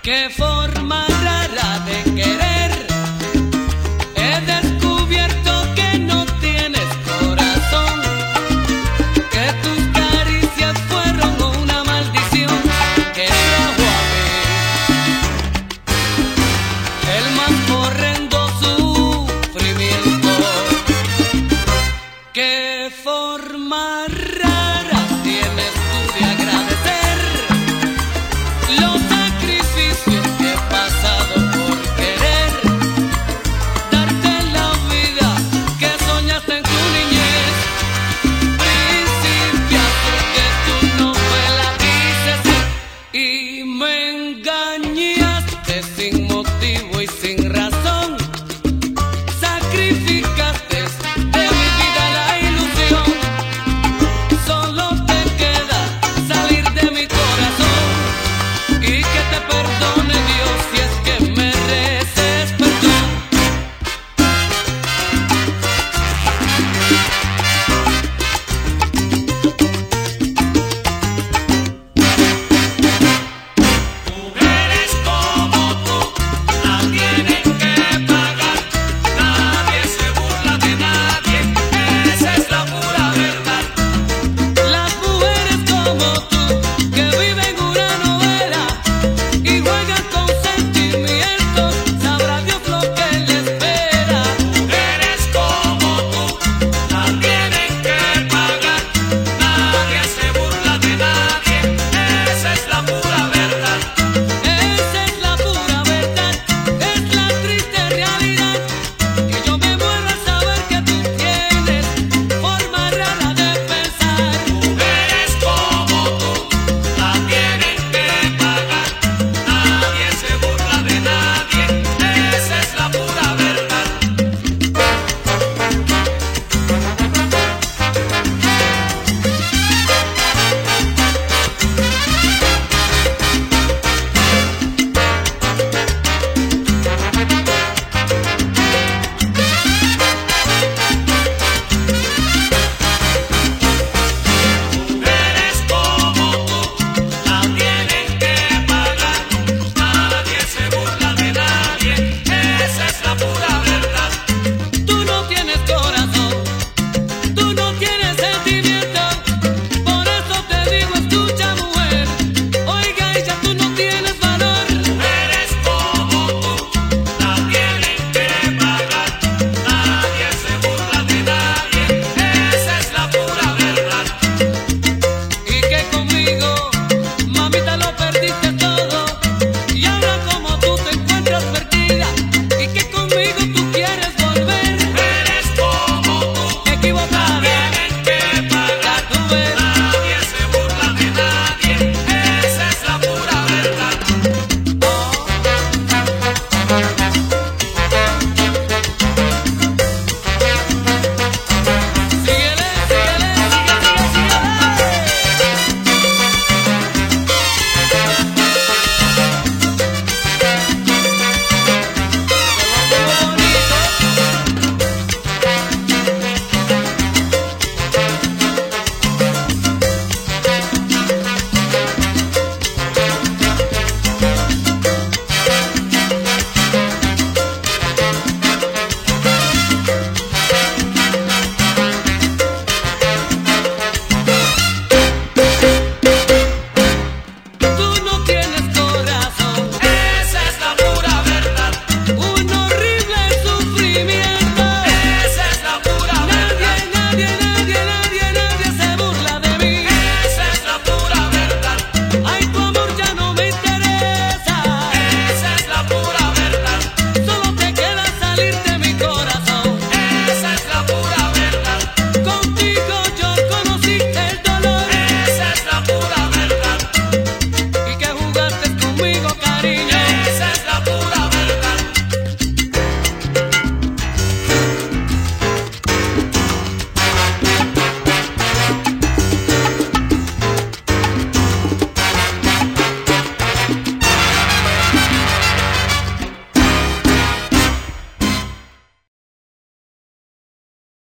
Qué forma rara de querer. He descubierto que no tienes corazón, que tus caricias fueron una maldición que trajo a mí el más horrendo sufrimiento. Qué forma rara tienes tú de agradecer los sacrificios que he pasado por querer darte la vida que soñaste en tu niñez. Principiaste que tú no me la dices y me engañaste sin motivo y sin razón. Sacrificaste de mi vida la ilusión. Solo te queda salir de mi corazón y que te